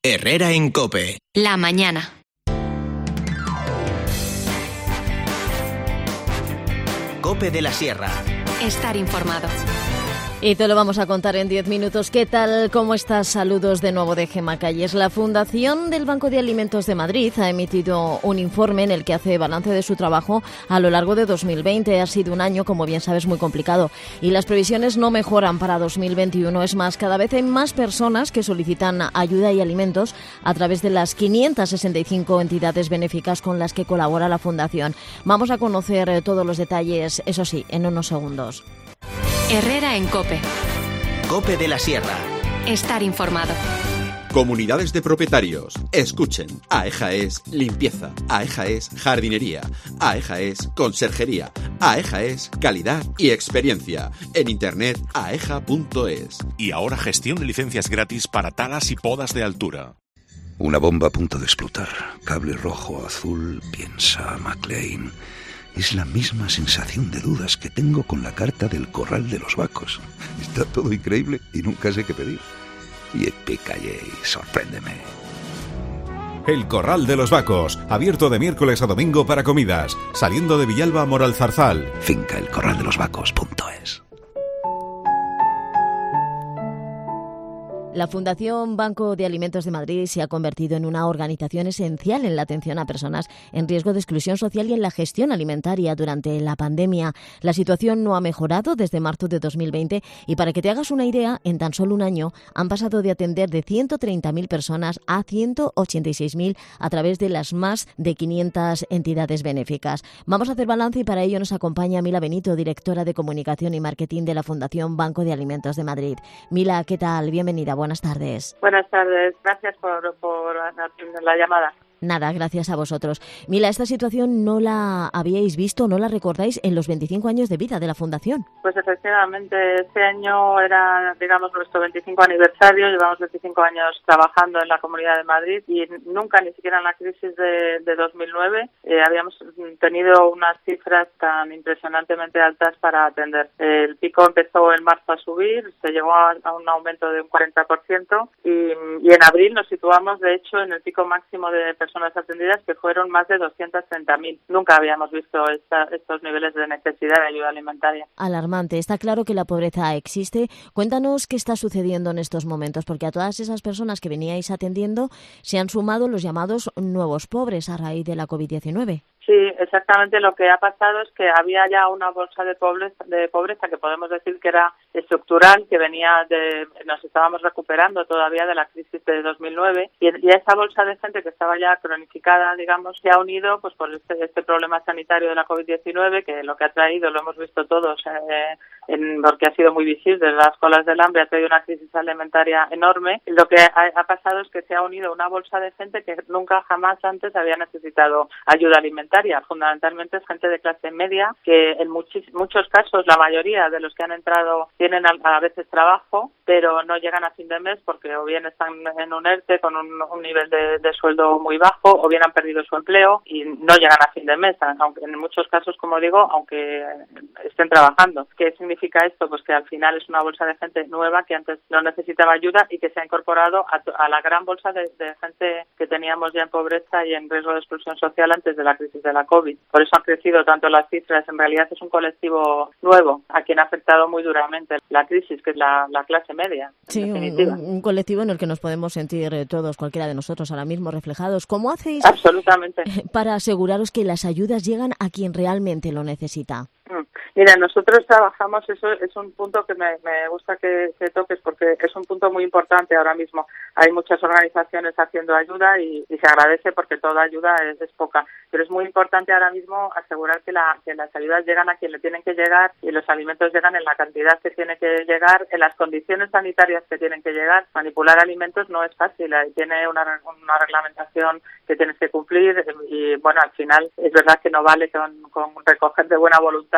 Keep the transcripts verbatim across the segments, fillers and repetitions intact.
Herrera en COPE. La mañana. COPE de la Sierra. Estar informado. Y te lo vamos a contar en diez minutos. ¿Qué tal? ¿Cómo estás? Saludos de nuevo de Gemma Calles. La Fundación del Banco de Alimentos de Madrid ha emitido un informe en el que hace balance de su trabajo a lo largo de dos mil veinte. Ha sido un año, como bien sabes, muy complicado. Y las previsiones no mejoran para dos mil veintiuno. Es más, cada vez hay más personas que solicitan ayuda y alimentos a través de las quinientas sesenta y cinco entidades benéficas con las que colabora la Fundación. Vamos a conocer todos los detalles, eso sí, en unos segundos. Herrera en COPE. COPE de la Sierra. Estar informado. Comunidades de propietarios. Escuchen. AEJA es limpieza. AEJA es jardinería. AEJA es conserjería. AEJA es calidad y experiencia. En internet aeja punto es. Y ahora gestión de licencias gratis para talas y podas de altura. Una bomba a punto de explotar. Cable rojo, azul. Piensa McLean. Es la misma sensación de dudas que tengo con la carta del Corral de los Vacos. Está todo increíble y nunca sé qué pedir. Y Epicayé, sorpréndeme. El Corral de los Vacos, abierto de miércoles a domingo para comidas, saliendo de Villalba a Moralzarzal. Finca el corral de los vacos punto es. La Fundación Banco de Alimentos de Madrid se ha convertido en una organización esencial en la atención a personas en riesgo de exclusión social y en la gestión alimentaria durante la pandemia. La situación no ha mejorado desde marzo de dos mil veinte y, para que te hagas una idea, en tan solo un año han pasado de atender de ciento treinta mil personas a ciento ochenta y seis mil a través de las más de quinientas entidades benéficas. Vamos a hacer balance y para ello nos acompaña Mila Benito, directora de Comunicación y Marketing de la Fundación Banco de Alimentos de Madrid. Mila, ¿qué tal? Bienvenida. Buenas tardes. Buenas tardes, gracias por, por la llamada. Nada, gracias a vosotros. Mila, esta situación no la habíais visto, no la recordáis en los veinticinco años de vida de la Fundación. Pues efectivamente, este año era, digamos, nuestro veinticinco aniversario. Llevamos veinticinco años trabajando en la Comunidad de Madrid y nunca, ni siquiera en la crisis de, de dos mil nueve, eh, habíamos tenido unas cifras tan impresionantemente altas para atender. El pico empezó en marzo a subir, se llegó a, a un aumento de un cuarenta por ciento y, y en abril nos situamos, de hecho, en el pico máximo de personas personas atendidas, que fueron más de doscientas treinta mil. Nunca habíamos visto esta, estos niveles de necesidad de ayuda alimentaria. Alarmante. Está claro que la pobreza existe. Cuéntanos qué está sucediendo en estos momentos, porque a todas esas personas que veníais atendiendo se han sumado los llamados nuevos pobres a raíz de la covid diecinueve. Sí, exactamente. Lo que ha pasado es que había ya una bolsa de pobreza, de pobreza que podemos decir que era estructural, que venía de, nos estábamos recuperando todavía de la crisis de dos mil nueve, y, y a esa bolsa de gente que estaba ya cronificada, digamos, se ha unido pues por este, este problema sanitario de la covid diecinueve, que lo que ha traído, lo hemos visto todos, eh, en, porque ha sido muy visible, las colas del hambre, ha traído una crisis alimentaria enorme. Lo que ha, ha pasado es que se ha unido una bolsa de gente que nunca jamás antes había necesitado ayuda alimentaria. Fundamentalmente es gente de clase media, que en muchis, muchos casos, la mayoría de los que han entrado tienen a, a veces trabajo, pero no llegan a fin de mes porque o bien están en un ERTE con un, un nivel de, de sueldo muy bajo, o bien han perdido su empleo y no llegan a fin de mes, aunque en muchos casos, como digo, aunque estén trabajando. ¿Qué significa esto? Pues que al final es una bolsa de gente nueva que antes no necesitaba ayuda y que se ha incorporado a, a la gran bolsa de, de gente que teníamos ya en pobreza y en riesgo de exclusión social antes de la crisis de la COVID. Por eso han crecido tanto las cifras. En realidad es un colectivo nuevo a quien ha afectado muy duramente la crisis, que es la, la clase media. Sí, un, un colectivo en el que nos podemos sentir todos, cualquiera de nosotros ahora mismo, reflejados. ¿Cómo hacéis Absolutamente. para aseguraros que las ayudas llegan a quien realmente lo necesita? Mira, nosotros trabajamos, eso es un punto que me, me gusta que, que toques porque es un punto muy importante ahora mismo. Hay muchas organizaciones haciendo ayuda y, y se agradece porque toda ayuda es, es poca, pero es muy importante ahora mismo asegurar que, la, que las ayudas llegan a quien le tienen que llegar y los alimentos llegan en la cantidad que tiene que llegar, en las condiciones sanitarias que tienen que llegar. Manipular alimentos no es fácil, tiene una, una reglamentación que tienes que cumplir y, bueno, al final es verdad que no vale con, con recoger de buena voluntad alimentos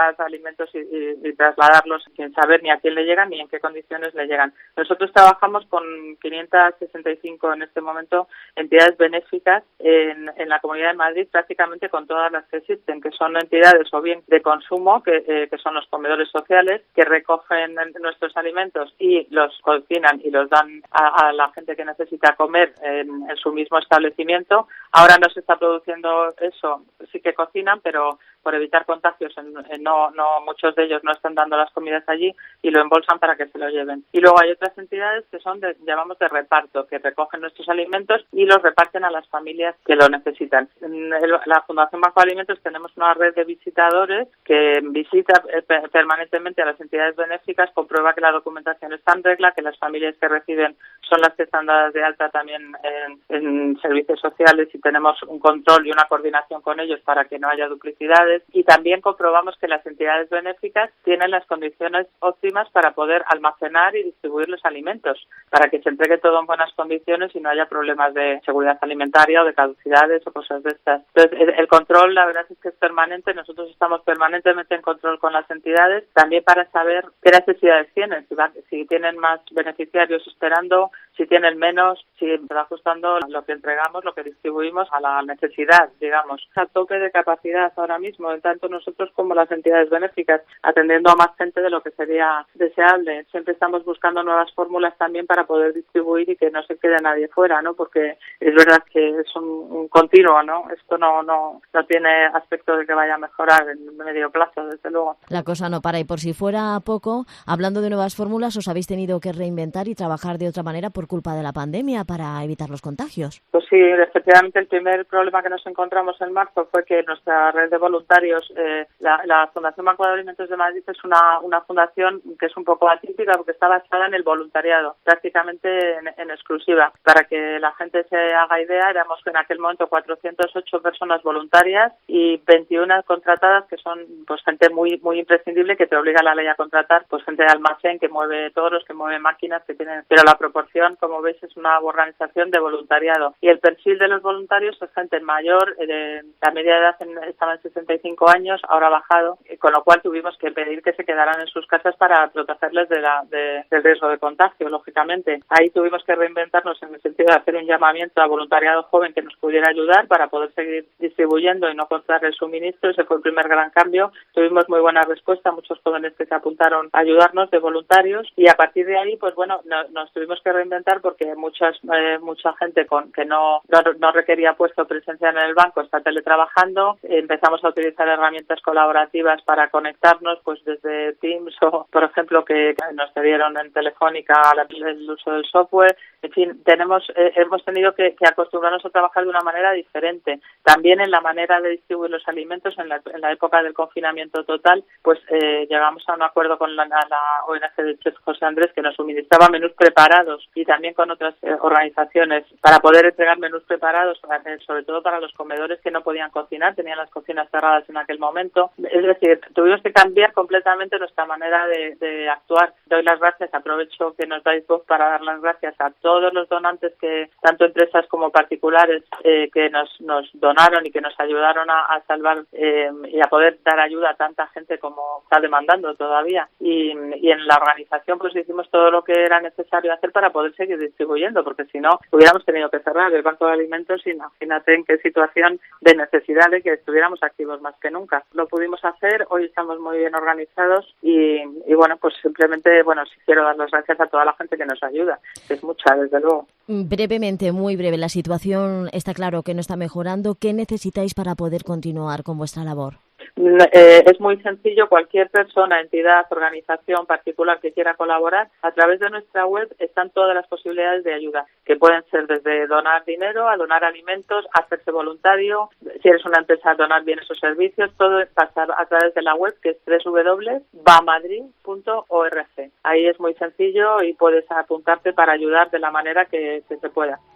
alimentos y, y, y trasladarlos sin saber ni a quién le llegan ni en qué condiciones le llegan. Nosotros trabajamos con quinientas sesenta y cinco en este momento entidades benéficas en, en la Comunidad de Madrid, prácticamente con todas las que existen, que son entidades o bien de consumo, que, eh, que son los comedores sociales, que recogen nuestros alimentos y los cocinan y los dan a, a la gente que necesita comer en, en su mismo establecimiento. Ahora no se está produciendo eso, sí que cocinan, pero por evitar contagios, en, en no, no muchos de ellos no están dando las comidas allí y lo embolsan para que se lo lleven. Y luego hay otras entidades que son, de, llamamos de reparto, que recogen nuestros alimentos y los reparten a las familias que lo necesitan. En el, la Fundación Banco de Alimentos tenemos una red de visitadores que visita eh, permanentemente a las entidades benéficas, comprueba que la documentación está en regla, que las familias que reciben son las que están dadas de alta también en, en servicios sociales y tenemos un control y una coordinación con ellos para que no haya duplicidades. Y también comprobamos que las entidades benéficas tienen las condiciones óptimas para poder almacenar y distribuir los alimentos, para que se entregue todo en buenas condiciones y no haya problemas de seguridad alimentaria o de caducidades o cosas de estas. Entonces, el, el control, la verdad es que es permanente. Nosotros estamos permanentemente en control con las entidades, también para saber qué necesidades tienen, si, va, si tienen más beneficiarios esperando, si tienen menos, si se va ajustando lo que entregamos, lo que distribuimos a la necesidad, digamos. A tope de capacidad ahora mismo, tanto nosotros como las entidades benéficas, atendiendo a más gente de lo que sería deseable. Siempre estamos buscando nuevas fórmulas también para poder distribuir y que no se quede nadie fuera, ¿no? Porque es verdad que es un, un continuo, ¿no? Esto no, no, no tiene aspecto de que vaya a mejorar en medio plazo, desde luego. La cosa no para, y por si fuera poco, hablando de nuevas fórmulas, os habéis tenido que reinventar y trabajar de otra manera por culpa de la pandemia para evitar los contagios. Pues sí, efectivamente el primer problema que nos encontramos en marzo fue que nuestra red de voluntarios, eh, la, la Fundación Banco de Alimentos de Madrid es una, una fundación que es un poco atípica porque está basada en el voluntariado, prácticamente en, en exclusiva. Para que la gente se haga idea, éramos en aquel momento cuatrocientas ocho personas voluntarias y veintiuna contratadas, que son pues gente muy muy imprescindible, que te obliga la ley a contratar, pues gente de almacén que mueve todos los que mueven máquinas que tienen, pero la proporción, como veis, es una organización de voluntariado. Y el perfil de los voluntarios es gente mayor, eh, la media de edad en, estaba en sesenta y cinco años, ahora ha bajado, eh, con lo cual tuvimos que pedir que se quedaran en sus casas para protegerles de la, de, del riesgo de contagio, lógicamente. Ahí tuvimos que reinventarnos en el sentido de hacer un llamamiento a voluntariado joven que nos pudiera ayudar para poder seguir distribuyendo y no cortar el suministro. Ese fue el primer gran cambio. Tuvimos muy buena respuesta, muchos jóvenes que se apuntaron a ayudarnos de voluntarios, y a partir de ahí, pues bueno, no, nos tuvimos que reinventar porque muchas eh, mucha gente con que no, no no requería puesto presencial en el banco está teletrabajando. Empezamos a utilizar herramientas colaborativas para conectarnos, pues desde Teams o, por ejemplo, que nos cedieron en Telefónica el uso del software. En fin, tenemos eh, hemos tenido que, que acostumbrarnos a trabajar de una manera diferente. También en la manera de distribuir los alimentos, en la, en la época del confinamiento total, pues eh, llegamos a un acuerdo con la, la O N G de Chef José Andrés, que nos suministraba menús preparados, y también con otras eh, organizaciones para poder entregar menús preparados, eh, sobre todo para los comedores que no podían cocinar, tenían las cocinas cerradas en aquel momento. Es decir, tuvimos que cambiar completamente nuestra manera de, de actuar. Doy las gracias, aprovecho que nos dais voz para dar las gracias a todos los donantes, que tanto empresas como particulares, eh, que nos, nos donaron y que nos ayudaron a, a salvar eh, y a poder dar ayuda a tanta gente como está demandando todavía. Y, y en la organización pues hicimos todo lo que era necesario hacer para poder seguir distribuyendo, porque si no hubiéramos tenido que cerrar el Banco de Alimentos. Imagínate en qué situación de necesidad de que estuviéramos activos más que nunca. Lo pudimos hacer, hoy estamos muy bien organizados y, y bueno, pues simplemente, bueno, sí quiero dar las gracias a toda la gente que nos ayuda, que es mucha, desde luego. Brevemente, muy breve, la situación está claro que no está mejorando. ¿Qué necesitáis para poder continuar con vuestra labor? Eh, es muy sencillo. Cualquier persona, entidad, organización, particular que quiera colaborar, a través de nuestra web están todas las posibilidades de ayuda, que pueden ser desde donar dinero a donar alimentos, a hacerse voluntario, si eres una empresa, donar bienes o servicios. Todo pasa a través de la web, que es doble u doble u doble u punto bamadrid punto org. Ahí es muy sencillo y puedes apuntarte para ayudar de la manera que, que se pueda.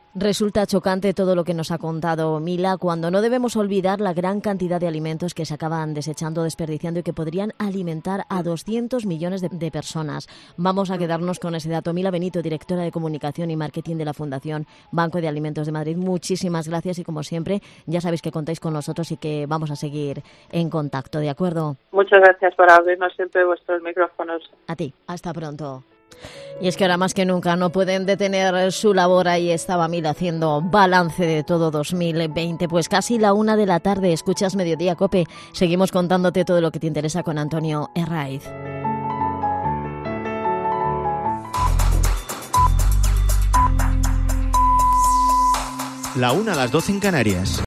Resulta chocante todo lo que nos ha contado Mila, cuando no debemos olvidar la gran cantidad de alimentos que se acaban desechando, desperdiciando y que podrían alimentar a doscientos millones de, de personas. Vamos a quedarnos con ese dato. Mila Benito, directora de Comunicación y Marketing de la Fundación Banco de Alimentos de Madrid, muchísimas gracias y, como siempre, ya sabéis que contáis con nosotros y que vamos a seguir en contacto, ¿de acuerdo? Muchas gracias por abrirnos siempre vuestros micrófonos. A ti, hasta pronto. Y es que ahora más que nunca no pueden detener su labor. Ahí estaba Mila haciendo balance de todo dos mil veinte. Pues casi la una de la tarde, escuchas Mediodía Cope. Seguimos contándote todo lo que te interesa con Antonio Herraiz. La una a las doce en Canarias.